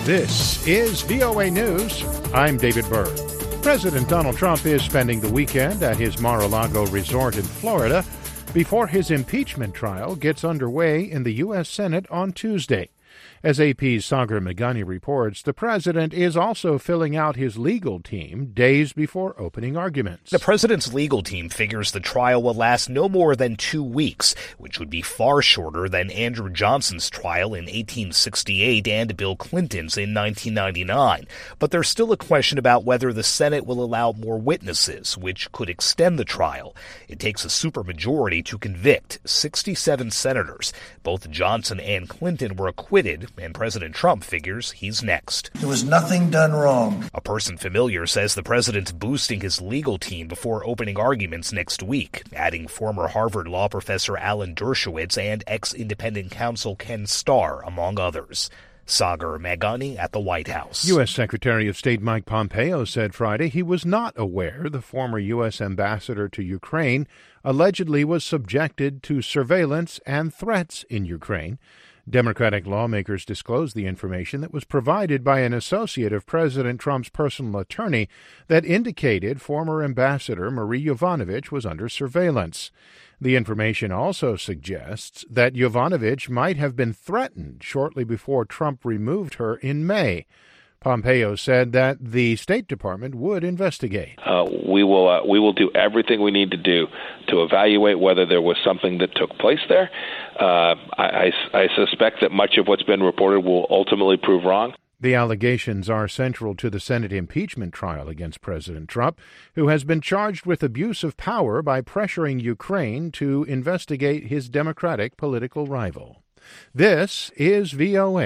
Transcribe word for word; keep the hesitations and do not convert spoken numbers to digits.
This is V O A News. I'm David Burr. President Donald Trump is spending the weekend at his Mar-a-Lago resort in Florida before his impeachment trial gets underway in the U S. Senate on Tuesday. As A P's Sagar Meghani reports, the president is also filling out his legal team days before opening arguments. The president's legal team figures the trial will last no more than two weeks, which would be far shorter than Andrew Johnson's trial in eighteen sixty-eight and Bill Clinton's in nineteen ninety-nine. But there's still a question about whether the Senate will allow more witnesses, which could extend the trial. It takes a supermajority to convict sixty-seven senators. Both Johnson and Clinton were acquitted, and President Trump figures he's next. There was nothing done wrong. A person familiar says the president's boosting his legal team before opening arguments next week, adding former Harvard law professor Alan Dershowitz and ex-independent counsel Ken Starr, among others. Sagar Meghani at the White House. U S. Secretary of State Mike Pompeo said Friday he was not aware the former U S ambassador to Ukraine allegedly was subjected to surveillance and threats in Ukraine. Democratic lawmakers disclosed the information that was provided by an associate of President Trump's personal attorney that indicated former Ambassador Marie Yovanovitch was under surveillance. The information also suggests that Yovanovitch might have been threatened shortly before Trump removed her in May. Pompeo said that the State Department would investigate. Uh, we will uh, we will do everything we need to do to evaluate whether there was something that took place there. Uh, I, I, I suspect that much of what's been reported will ultimately prove wrong. The allegations are central to the Senate impeachment trial against President Trump, who has been charged with abuse of power by pressuring Ukraine to investigate his Democratic political rival. This is V O A.